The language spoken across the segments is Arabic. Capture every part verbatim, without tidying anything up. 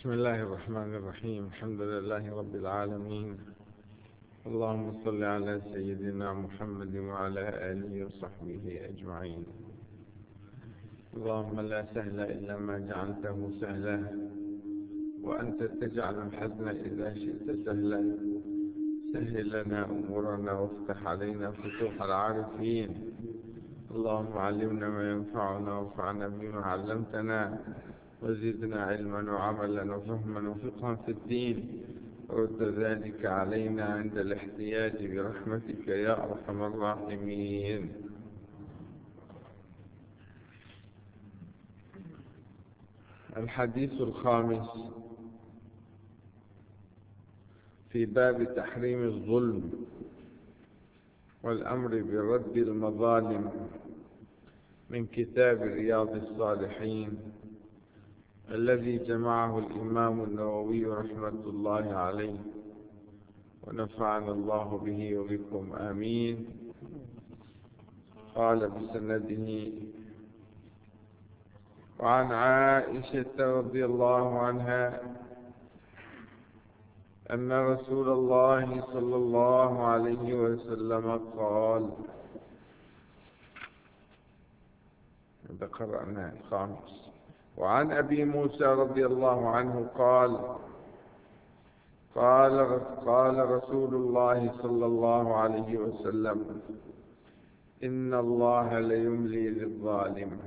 بسم الله الرحمن الرحيم. الحمد لله رب العالمين. اللهم صل على سيدنا محمد وعلى آله وصحبه أجمعين. اللهم لا سهل إلا ما جعلته سهلا، وأنت تجعل الحزن إذا شئت سهلا. سهل لنا أمورنا وافتح علينا فتوح العارفين. اللهم علمنا ما ينفعنا وانفعنا بما علمتنا، وزدنا علما وعملا وفهما وفقها في الدين، ورد ذلك علينا عند الاحتياج برحمتك يا أرحم الراحمين. الحديث الخامس في باب تحريم الظلم والأمر برد المظالم، من كتاب رياض الصالحين الذي جمعه الإمام النووي رحمة الله عليه، ونفعنا الله به وبكم آمين. قال بسنده: وعن عائشة رضي الله عنها أن رسول الله صلى الله عليه وسلم قال، هذا قرأنا الخامس. وعن أبي موسى رضي الله عنه قال قال قال رسول الله صلى الله عليه وسلم: إن الله ليملي للظالم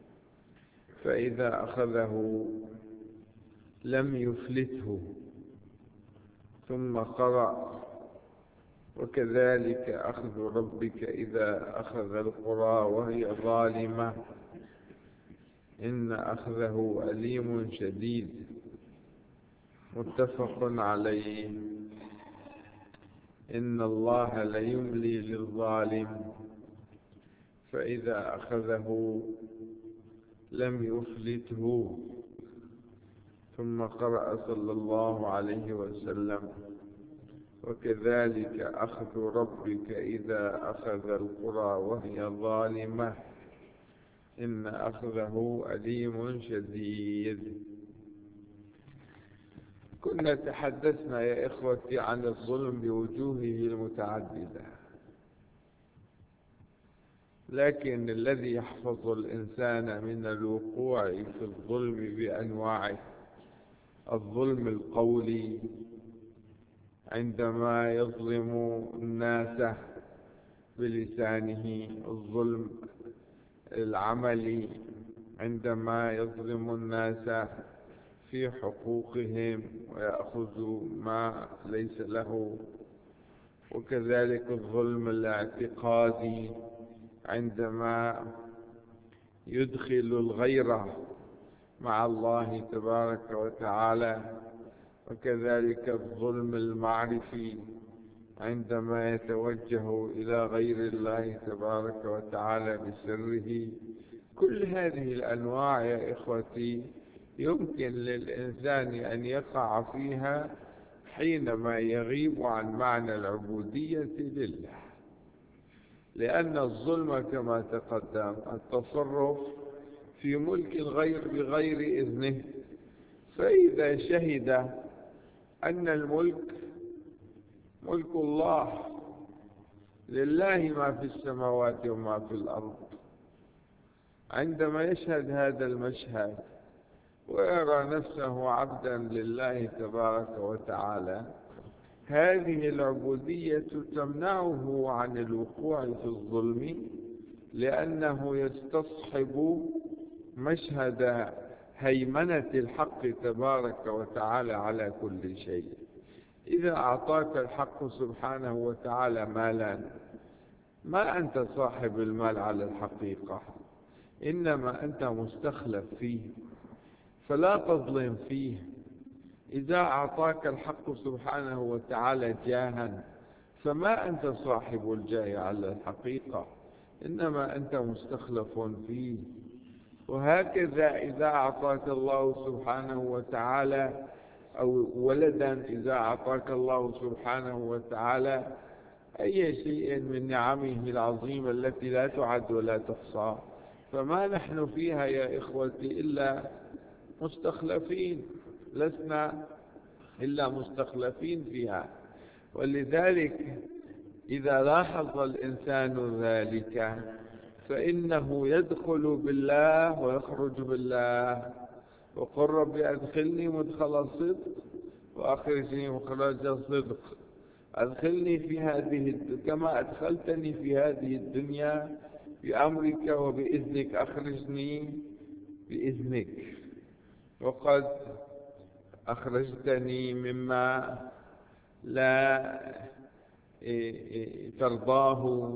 فإذا أخذه لم يفلته. ثم قرأ: وكذلك أخذ ربك إذا أخذ القرى وهي ظالمة إن أخذه أليم شديد. متفق عليه. إن الله ليملي للظالم فإذا أخذه لم يفلته. ثم قرأ صلى الله عليه وسلم: وكذلك أخذ ربك إذا أخذ القرى وهي ظالمة إن أخذه أليم شديد. كنا تحدثنا يا إخوتي عن الظلم بوجوهه المتعددة، لكن الذي يحفظ الإنسان من الوقوع في الظلم بأنواعه: الظلم القولي عندما يظلم الناس بلسانه، الظلم العملي عندما يظلم الناس في حقوقهم ويأخذ ما ليس له، وكذلك الظلم الاعتقادي عندما يدخل الغيرة مع الله تبارك وتعالى، وكذلك الظلم المعرفي عندما يتوجه إلى غير الله تبارك وتعالى بسره. كل هذه الأنواع يا إخوتي يمكن للإنسان أن يقع فيها حينما يغيب عن معنى العبودية لله، لأن الظلم كما تقدم التصرف في ملك الغير بغير إذنه. فإذا شهد أن الملك ملك الله، لله ما في السماوات وما في الأرض، عندما يشهد هذا المشهد ويرى نفسه عبدا لله تبارك وتعالى، هذه العبودية تمنعه عن الوقوع في الظلم، لأنه يستصحب مشهد هيمنة الحق تبارك وتعالى على كل شيء. إذا أعطاك الحق سبحانه وتعالى مالا، ما أنت صاحب المال على الحقيقة، إنما أنت مستخلف فيه، فلا تظلم فيه. إذا أعطاك الحق سبحانه وتعالى جاها، فما أنت صاحب الجاه على الحقيقة، إنما أنت مستخلف فيه. وهكذا إذا أعطاك الله سبحانه وتعالى أو ولدا، إذا أعطاك الله سبحانه وتعالى أي شيء من نعمه العظيمة التي لا تعد ولا تحصى، فما نحن فيها يا إخوتي إلا مستخلفين. لسنا إلا مستخلفين فيها. ولذلك إذا لاحظ الإنسان ذلك فإنه يدخل بالله ويخرج بالله. وقل رب أدخلني مدخل صدق وأخرجني مخرج صدق. أدخلني في هذه كما أدخلتني في هذه الدنيا بأمرك وبإذنك، أخرجني بإذنك. وقد أخرجتني مما لا ترضاه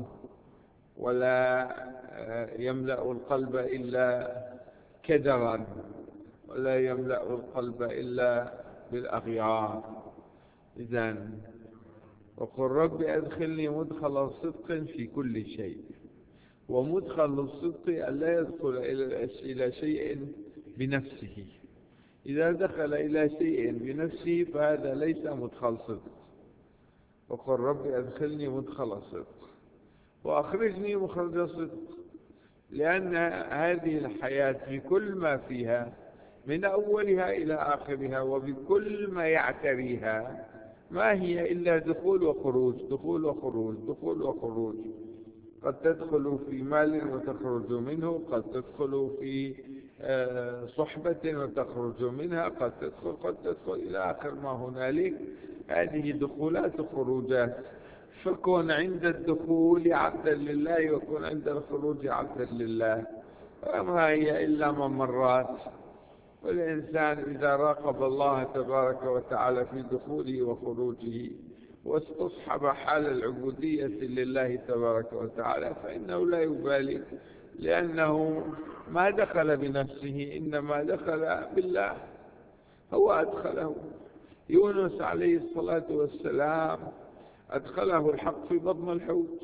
ولا يملأ القلب إلا كدرا، ولا يملأ القلب إلا بالأغيار. إذن وقل رب أدخلني مدخل صدق في كل شيء. ومدخل الصدق أن لا يدخل إلى شيء بنفسه. إذا دخل إلى شيء بنفسه فهذا ليس مدخل صدق. وقل رب أدخلني مدخل صدق وأخرجني مخرج صدق. لأن هذه الحياة بكل ما فيها من أولها إلى آخرها وبكل ما يعتريها ما هي إلا دخول وخروج، دخول وخروج، دخول وخروج. قد تدخل في مال وتخرج منه، قد تدخل في صحبة وتخرج منها، قد تدخل قد تدخل إلى آخر ما هنالك. هذه دخولات وخروجات. فكن عند الدخول عبدا لله وكن عند الخروج عبدا لله، وما هي إلا ممرات. والإنسان إذا راقب الله تبارك وتعالى في دخوله وخروجه واستصحب حال العبودية لله تبارك وتعالى فإنه لا يبالي، لأنه ما دخل بنفسه إنما دخل بالله، هو أدخله. يونس عليه الصلاة والسلام أدخله الحق في بطن الحوت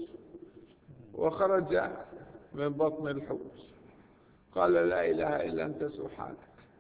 وخرج من بطن الحوت، قال لا إله إلا أنت سبحانك.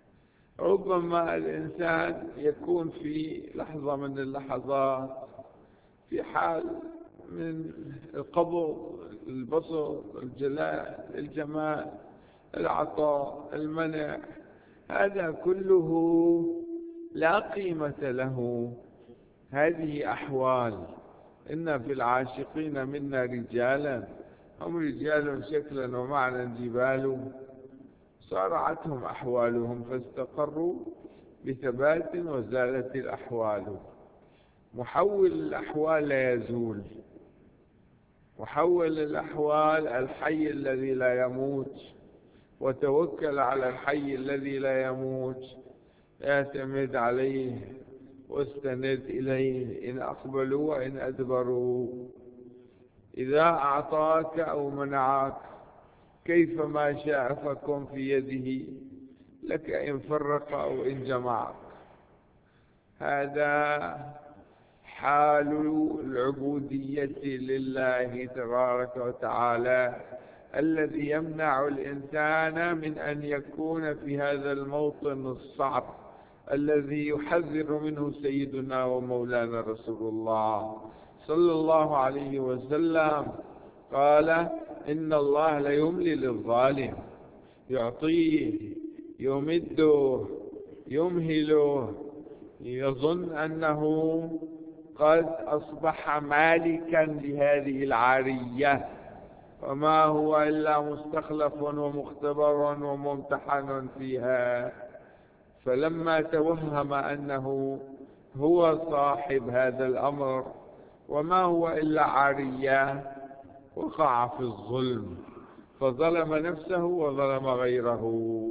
ربما الإنسان يكون في لحظة من اللحظات في حال من القبض، البسط، الجلال، الجمال، العطاء، المنع، هذا كله لا قيمة له. هذه أحوال. إن في العاشقين منا رجالا هم رجال شكلا ومعنى جبال، صارعتهم أحوالهم فاستقروا بثبات وزالت الأحوال. محول الأحوال لا يزول. محول الأحوال الحي الذي لا يموت. وتوكل على الحي الذي لا يموت، اعتمد عليه واستند إليه إن أقبلوا وإن أدبروا. إذا أعطاك أو منعك كيفما شاء فكن في يده لك إن فرق أو إن جمعك. هذا حال العبودية لله تبارك وتعالى الذي يمنع الإنسان من أن يكون في هذا الموطن الصعب الذي يحذر منه سيدنا ومولانا رسول الله صلى الله عليه وسلم. قال إن الله لا يملي للظالم، يعطيه، يمده، يمهله، يظن أنه قد أصبح مالكا لهذه العارية، وما هو إلا مستخلف ومختبر وممتحن فيها. فلما توهم أنه هو صاحب هذا الأمر وما هو إلا عارية وقع في الظلم، فظلم نفسه وظلم غيره.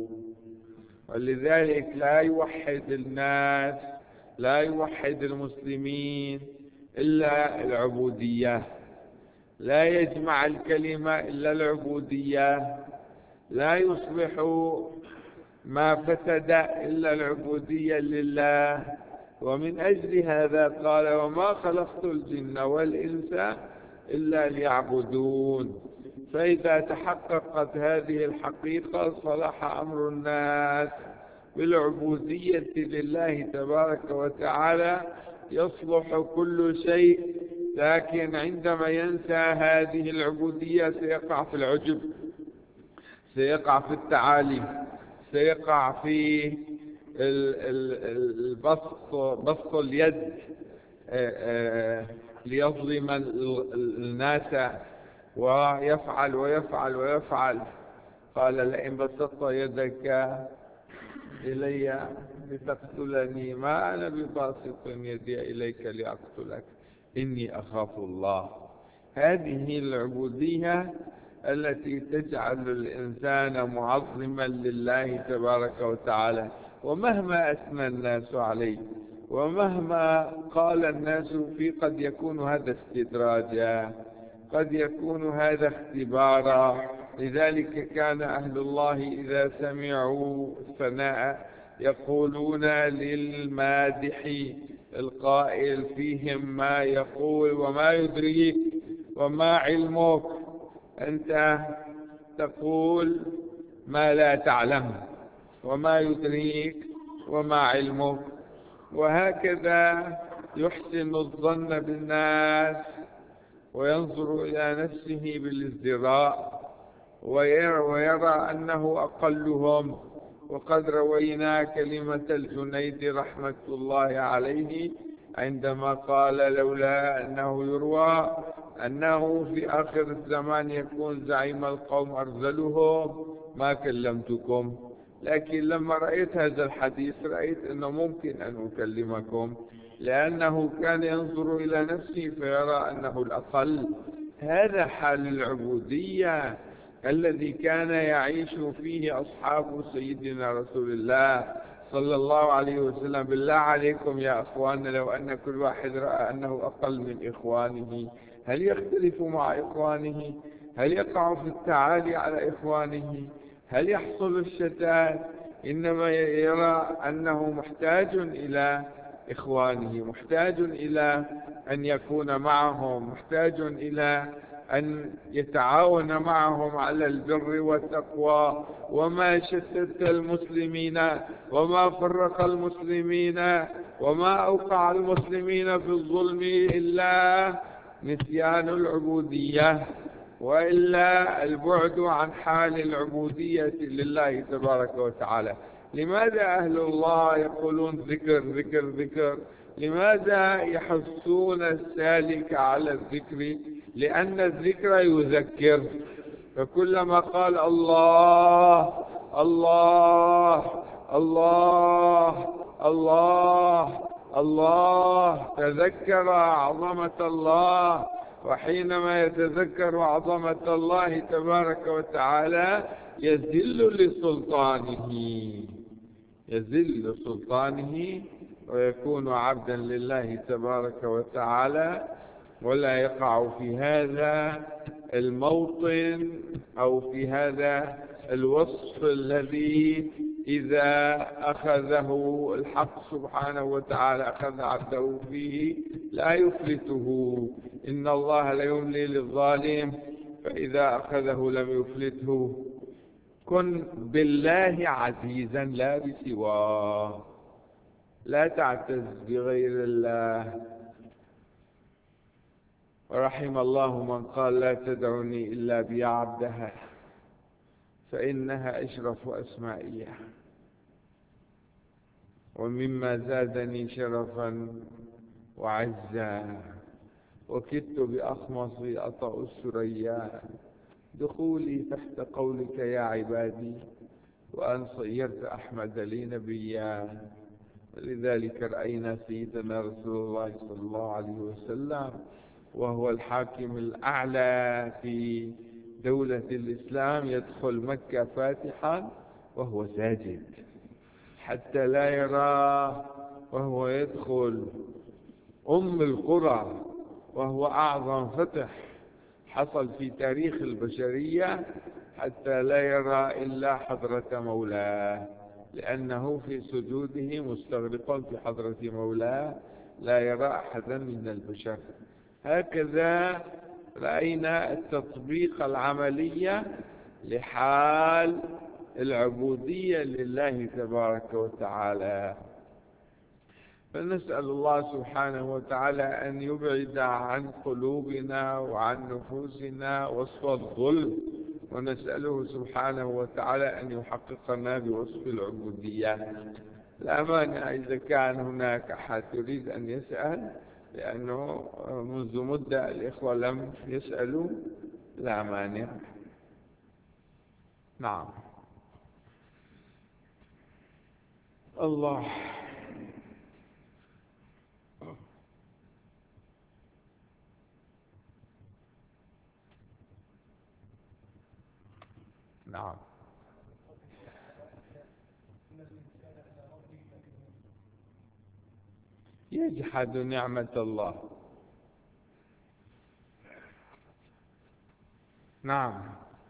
ولذلك لا يوحد الناس، لا يوحد المسلمين إلا العبودية، لا يجمع الكلمة إلا العبودية، لا يصلح ما فسد إلا العبودية لله. ومن أجل هذا قال وما خلقت الجن والإنس إلا ليعبدون. فإذا تحققت هذه الحقيقة صلح أمر الناس بالعبودية لله تبارك وتعالى، يصلح كل شيء. لكن عندما ينسى هذه العبودية سيقع في العجب، سيقع في التعالي، سيقع في البسط بسط اليد ليظلم الناس، ويفعل ويفعل ويفعل. قال لئن بسطت يدك إلي لتقتلني ما أنا بباسط يدي إليك لأقتلك إني أخاف الله. هذه العبودية التي تجعل الإنسان معظما لله تبارك وتعالى، ومهما أثنى الناس عليه ومهما قال الناس فيه قد يكون هذا استدراجا، قد يكون هذا اختبارا. لذلك كان أهل الله إذا سمعوا الثناء يقولون للمادح القائل فيهم ما يقول: وما يدريك وما علمك، أنت تقول ما لا تعلم، وما يدريك وما علمك. وهكذا يحسن الظن بالناس وينظر إلى نفسه بالازدراء ويرى, ويرى أنه أقلهم. وقد روينا كلمة الجنيد رحمة الله عليه عندما قال: لولا أنه يروى أنه في آخر الزمان يكون زعيم القوم أرذلهم ما كلمتكم، لكن لما رأيت هذا الحديث رأيت أنه ممكن أن أكلمكم، لأنه كان ينظر إلى نفسه فيرى أنه الأقل. هذا حال العبودية الذي كان يعيش فيه أصحاب سيدنا رسول الله صلى الله عليه وسلم. بالله عليكم يا أخواننا، لو أن كل واحد رأى أنه أقل من إخوانه، هل يختلف مع إخوانه؟ هل يقع في التعالي على إخوانه؟ هل يحصل الشتات؟ إنما يرى أنه محتاج إلى إخوانه، محتاج إلى أن يكون معهم، محتاج إلى أن يتعاون معهم على البر والتقوى. وما شتت المسلمين وما فرق المسلمين وما أوقع المسلمين في الظلم إلا نسيان العبودية، وإلا البعد عن حال العبودية لله تبارك وتعالى. لماذا أهل الله يقولون ذكر ذكر ذكر؟ لماذا يحثون السالك على الذكر؟ لأن الذكر يذكر، فكلما قال الله الله الله الله الله تذكر عظمة الله. وحينما يتذكر عظمة الله تبارك وتعالى يذل لسلطانه، يذل لسلطانه ويكون عبدا لله تبارك وتعالى، ولا يقع في هذا الموطن أو في هذا الوصف الذي إذا أخذه الحق سبحانه وتعالى أخذ عبده فيه لا يفلته. إن الله لا يملي للظالم فإذا أخذه لم يفلته. كن بالله عزيزا لا بسواه، لا تعتز بغير الله. ورحم الله من قال: لا تدعني إلا بي عبدها فإنها أشرف أسمائها. ومما زادني شرفا وعزا وكدت بأخمصي أطأ الثريا دخولي تحت قولك يا عبادي، وأن صيرت أحمد لي نبيا. ولذلك رأينا سيدنا رسول الله صلى الله عليه وسلم وهو الحاكم الأعلى في دولة الإسلام يدخل مكة فاتحا وهو ساجد، حتى لا يرى وهو يدخل أم القرى وهو أعظم فتح حصل في تاريخ البشرية، حتى لا يرى إلا حضرة مولاه، لأنه في سجوده مستغرقا في حضرة مولاه لا يرى أحدا من البشر. هكذا رأينا التطبيق العملية لحال العبودية لله تبارك وتعالى. فنسأل الله سبحانه وتعالى أن يبعد عن قلوبنا وعن نفوسنا وصف الظلم، ونسأله سبحانه وتعالى أن يحققنا بوصف العبودية. لا مانع إذا كان هناك أحد يريد أن يسأل، لأنه منذ مدة الإخوة لم يسألوا. لا مانع. نعم. الله. نعم. يجحد نعمة الله. نعم.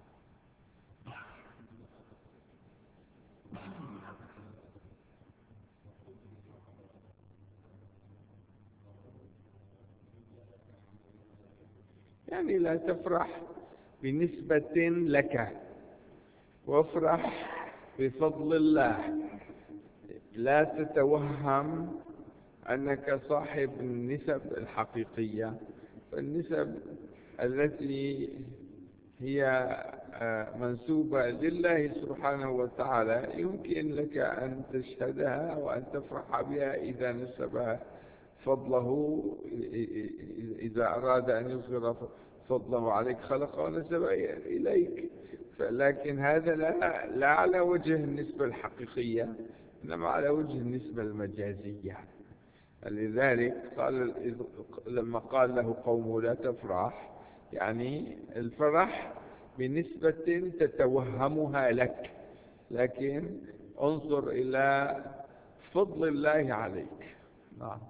يعني لا تفرح بنسبة لك، وافرح بفضل الله. لا تتوهم أنك صاحب النسب الحقيقية. النسب التي هي منسوبة لله سبحانه وتعالى يمكن لك أن تشهدها وأن تفرح بها إذا نسبها فضله، إذا أراد أن يظهر فضله عليك خلق ونسب إليك. لكن هذا لا, لا على وجه النسبة الحقيقية، إنما على وجه النسبة المجازية. لذلك قال لما قال له قومه لا تفرح، يعني الفرح بنسبة تتوهمها لك، لكن انظر إلى فضل الله عليك. نعم.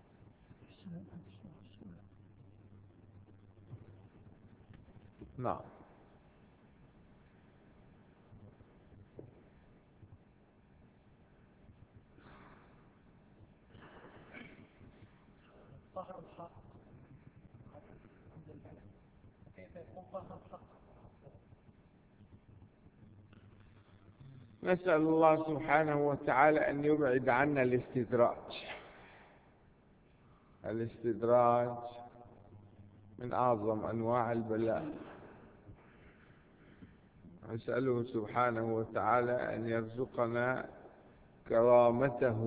نعم. نسأل الله سبحانه وتعالى أن يبعد عنا الاستدراج. الاستدراج من أعظم أنواع البلاء. نسأله سبحانه وتعالى أن يرزقنا كرامته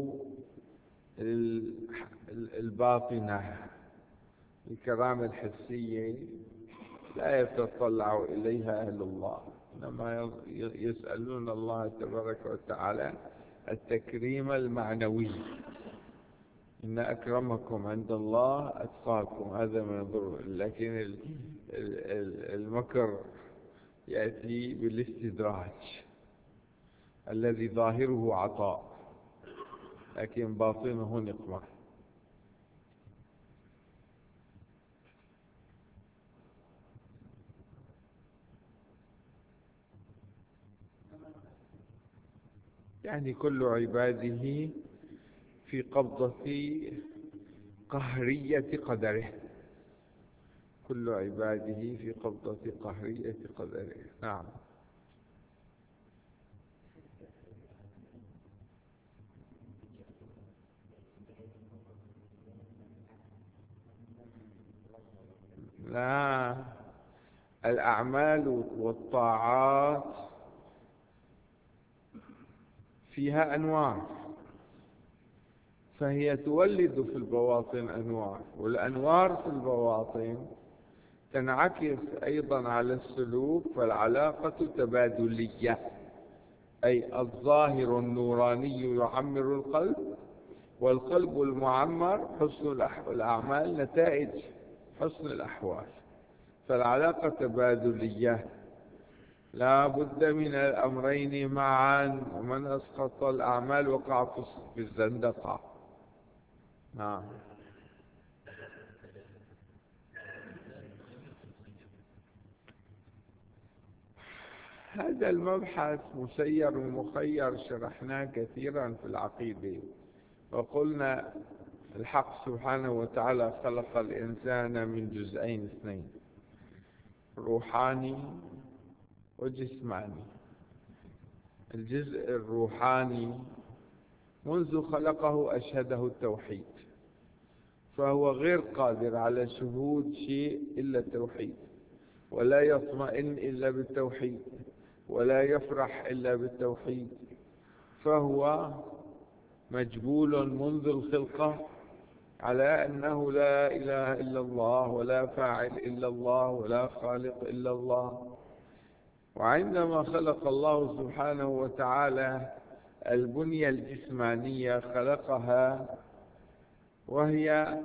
الباطنة. الكرامة الحسية لا يتطلع إليها أهل الله، إنما يسألون الله تبارك وتعالى التكريم المعنوي. إن أكرمكم عند الله أتقاكم، هذا ما يضر. لكن المكر يأتي بالاستدراج الذي ظاهره عطاء لكن باطنه نقمة. يعني كل عباده في قبضة قهرية قدره. كل عباده في قبضة قهرية قدره. نعم. لا، الأعمال والطاعات فيها أنوار، فهي تولد في البواطن أنوار، والأنوار في البواطن تنعكس أيضا على السلوك، فالعلاقة تبادلية. أي الظاهر النوراني يعمر القلب، والقلب المعمر حسن الأعمال نتائج حسن الأحوال. فالعلاقة تبادلية، لا بد من الأمرين معا، ومن أسقط الأعمال وقع في الزندقة. نعم. هذا المبحث مسير ومخير، شرحناه كثيرا في العقيدة، وقلنا الحق سبحانه وتعالى خلق الإنسان من جزئين اثنين، روحاني وجسماني. الجزء الروحاني منذ خلقه أشهده التوحيد، فهو غير قادر على شهود شيء إلا التوحيد، ولا يطمئن إلا بالتوحيد، ولا يفرح إلا بالتوحيد. فهو مجبول منذ الخلقة على أنه لا إله إلا الله ولا فاعل إلا الله ولا خالق إلا الله. وعندما خلق الله سبحانه وتعالى البنية الجسمانية خلقها وهي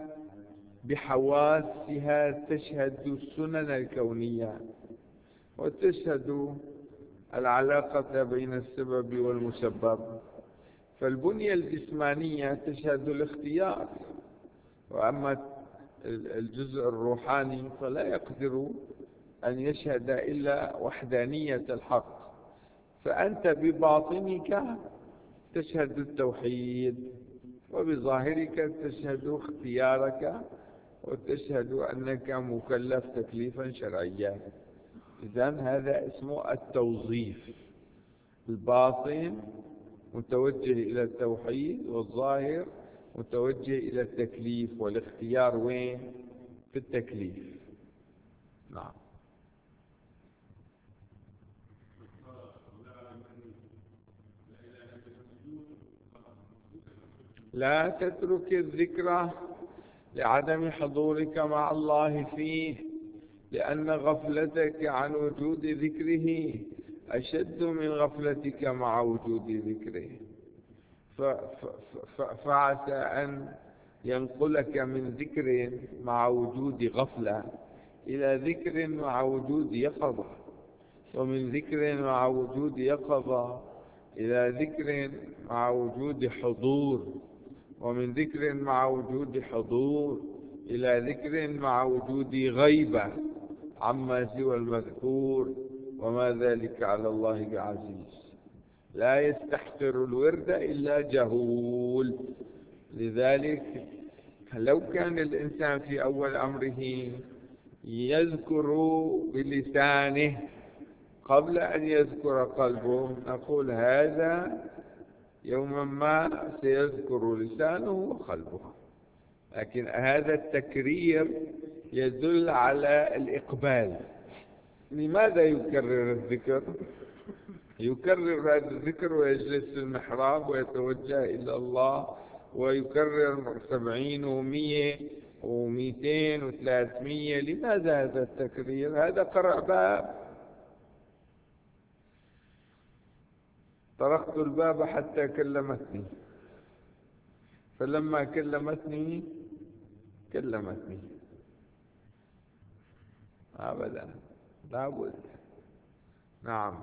بحواسها تشهد السنن الكونية وتشهد العلاقة بين السبب والمسبب. فالبنية الجسمانية تشهد الاختيار، وأما الجزء الروحاني فلا يقدر أن يشهد إلا وحدانية الحق. فأنت بباطنك تشهد التوحيد، وبظاهرك تشهد اختيارك، وتشهد أنك مكلف تكليفا شرعيا. إذن هذا اسمه التوظيف. الباطن متوجه إلى التوحيد، والظاهر متوجه إلى التكليف، والاختيار وين؟ في التكليف. نعم. لا تترك الذكر لعدم حضورك مع الله فيه، لأن غفلتك عن وجود ذكره أشد من غفلتك مع وجود ذكره. فعسى أن ينقلك من ذكر مع وجود غفلة إلى ذكر مع وجود يقظة، ومن ذكر مع وجود يقظة إلى ذكر مع وجود حضور، ومن ذكر مع وجود حضور إلى ذكر مع وجود غيبة عما سوى المذكور، وما ذلك على الله بعزيز. لا يستحقر الورد إلا جهول. لذلك لو كان الإنسان في أول أمره يذكر بلسانه قبل أن يذكر قلبه، نقول هذا يوما ما سيذكر لسانه وقلبه. لكن هذا التكرير يدل على الإقبال. لماذا يكرر الذكر؟ يكرر هذا الذكر ويجلس في المحراب ويتوجه إلى الله ويكرر سبعين ومية ومئتين وثلاثمية. لماذا هذا التكرير؟ هذا قرع باب. طرقت الباب حتى كلمتني، فلما كلمتني كلمتني أبدا، لا بد. نعم.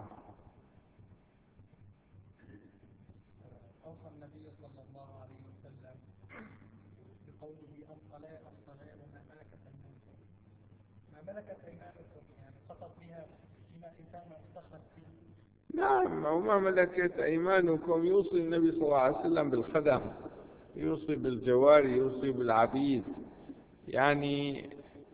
أوصى النبي صلى الله عليه وسلم بقوله الصلاة الصلاة وما ملكت أيمانكم. ما ملكت أيمانكم يعني خطط بها فيما إنسان استخلص فيه. نعم، وما ملكت أيمانكم يوصي النبي صلى الله عليه وسلم بالخدم، يوصي بالجواري، يوصي بالعبيد. يعني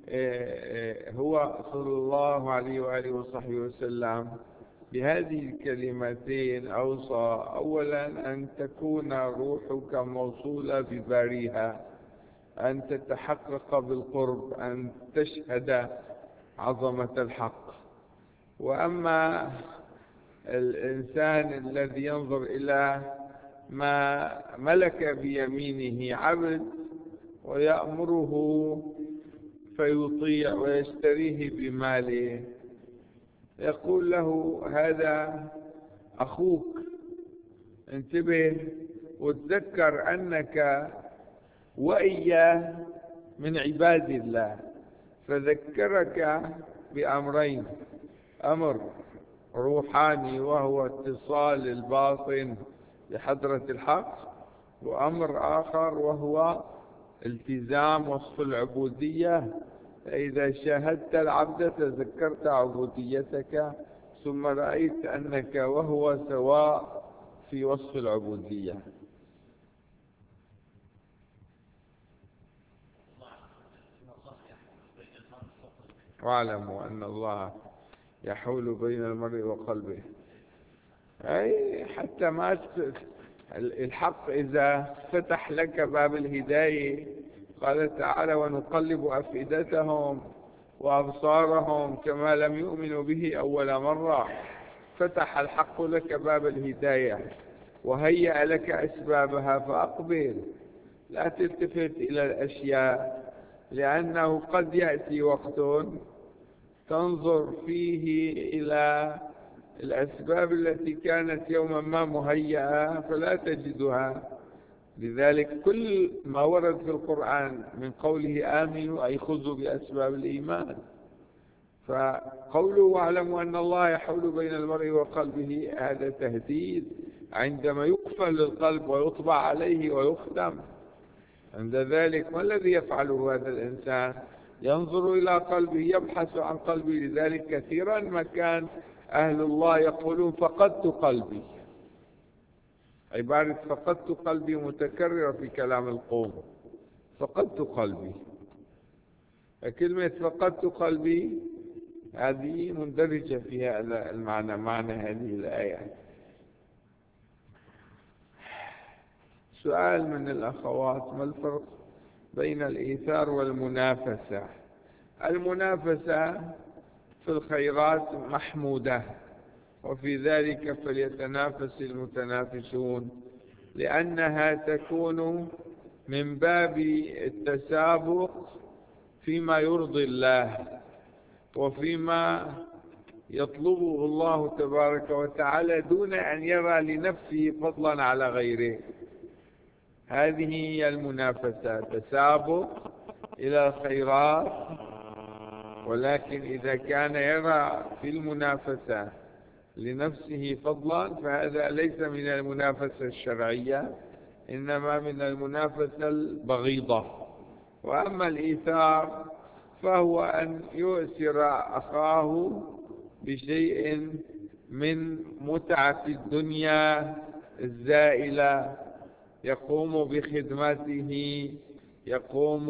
هو صلى الله عليه وآله وصحبه وسلم بهذه الكلمتين أوصى أولا أن تكون روحك موصولة بباريها، أن تتحقق بالقرب، أن تشهد عظمة الحق. وأما الإنسان الذي ينظر إلى ما ملك بيمينه عبد ويأمره فيطيع ويشتريه بماله، يقول له هذا أخوك، انتبه وتذكر أنك وإياه من عباد الله. فذكرك بأمرين: أمر روحاني وهو اتصال الباطن بحضرة الحق، وأمر آخر وهو التزام وصف العبودية. فإذا شاهدت العبد تذكرت عبوديتك، ثم رأيت أنك وهو سواء في وصف العبودية. واعلموا أن الله يحول بين المرء وقلبه. أي حتى ما الحق إذا فتح لك باب الهداية، قال تعالى: ونقلب أفئدتهم وأبصارهم كما لم يؤمنوا به أول مرة. فتح الحق لك باب الهداية، وهيأ لك أسبابها فأقبل، لا تلتفت إلى الأشياء، لأنه قد يأتي وقت تنظر فيه إلى الأسباب التي كانت يوما ما مهيئة فلا تجدها. لذلك كل ما ورد في القرآن من قوله آمنوا أي خذوا بأسباب الإيمان. فقوله واعلموا أن الله يحول بين المرء وقلبه هذا تهديد عندما يقفل القلب ويطبع عليه ويختم. عند ذلك ما الذي يفعله هذا الإنسان؟ ينظر إلى قلبه، يبحث عن قلبه. لذلك كثيرا ما كان أهل الله يقولون فقدت قلبي. عبارة فقدت قلبي متكررة في كلام القوم، فقدت قلبي. كلمة فقدت قلبي هذه مندرجة في هذا المعنى، معنى هذه الآية. سؤال من الأخوات: ما الفرق بين الإيثار والمنافسة؟ المنافسة في الخيرات محمودة، وفي ذلك فليتنافس المتنافسون، لأنها تكون من باب التسابق فيما يرضي الله وفيما يطلبه الله تبارك وتعالى دون أن يرى لنفسه فضلا على غيره. هذه هي المنافسة، تسابق إلى الخيرات، ولكن إذا كان يرى في المنافسة لنفسه فضلا فهذا ليس من المنافسة الشرعية، إنما من المنافسة البغيضة. وأما الإيثار فهو أن يؤثر أخاه بشيء من متعة الدنيا الزائلة، يقوم بخدمته، يقوم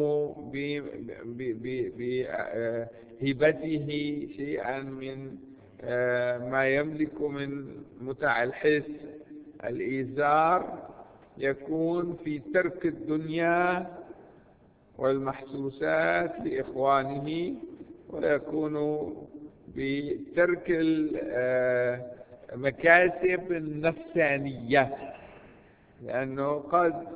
بهبته شيئا من ما يملك من متع الحس. الإيثار يكون في ترك الدنيا والمحسوسات لإخوانه، ويكون بترك المكاسب النفسانية، لأنه قد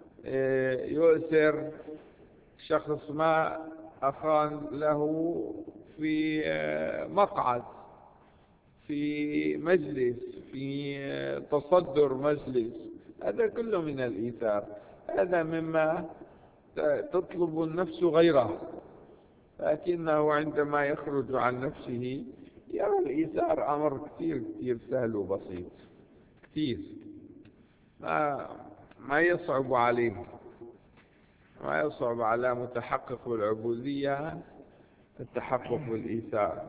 يؤثر شخص ما أخا له في مقعد، في مجلس، في تصدر مجلس، هذا كله من الإيثار. هذا مما تطلب النفس غيره، لكنه عندما يخرج عن نفسه يرى الإيثار أمر كثير كثير سهل وبسيط، كثير ما ما يصعب عليه، ما يصعب على متحقق العبودية التحقق بالإيثار.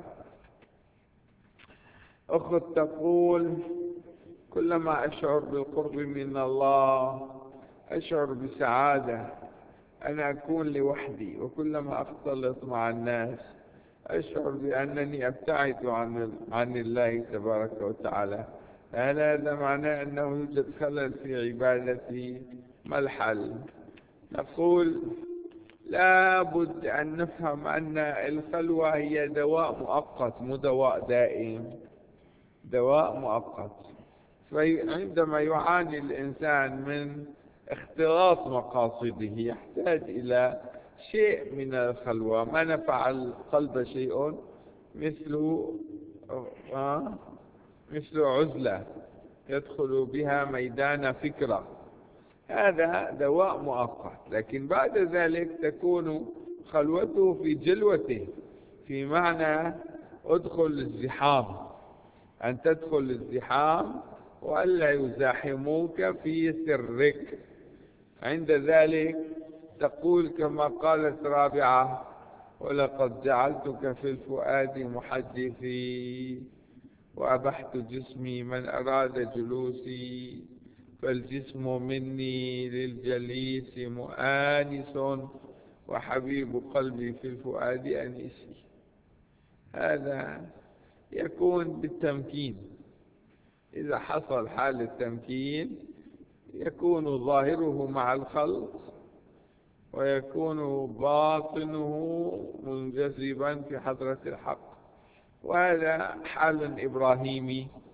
أخت تقول: كلما أشعر بالقرب من الله أشعر بسعادة، أنا أكون لوحدي، وكلما أختلط مع الناس أشعر بأنني أبتعد عن عن الله تبارك وتعالى. هل هذا معناه أنه يوجد خلل في عبادتي؟ ما الحل؟ نقول لا بد أن نفهم أن الخلوة هي دواء مؤقت، مو دواء دائم، دواء مؤقت. فعندما يعاني الإنسان من اختلاط مقاصده يحتاج إلى شيء من الخلوة. ما نفع القلب شيء مثل آه مثل عزلة يدخل بها ميدان فكرة، هذا دواء مؤقت، لكن بعد ذلك تكون خلوته في جلوته، في معنى ادخل الزحام، أن تدخل الزحام وألا يزاحموك في سرك. عند ذلك تقول كما قالت رابعة: ولقد جعلتك في الفؤاد محدثي، وأبحت جسمي من أراد جلوسي، فالجسم مني للجليس مؤانس، وحبيب قلبي في الفؤاد أنيسي. هذا يكون بالتمكين، إذا حصل حال التمكين يكون ظاهره مع الخلق ويكون باطنه منجذبا في حضرة الحق. وهذا حال إبراهيمي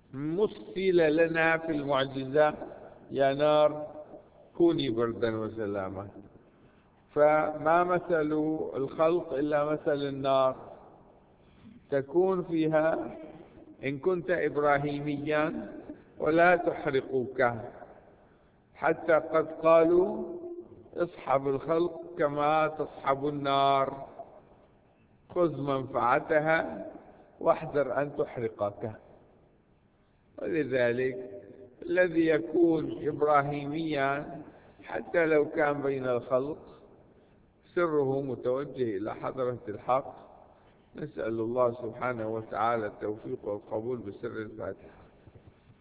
مثل لنا في المعجزة يا نار كوني بردا وسلاما. فما مثل الخلق إلا مثل النار، تكون فيها إن كنت إبراهيميا ولا تحرقك، حتى قد قالوا اصحب الخلق كما تصحب النار، خذ منفعتها واحذر أن تحرقك. ولذلك الذي يكون إبراهيميا حتى لو كان بين الخلق سره متوجه إلى حضرة الحق. نسأل الله سبحانه وتعالى التوفيق والقبول بسر الفاتحة.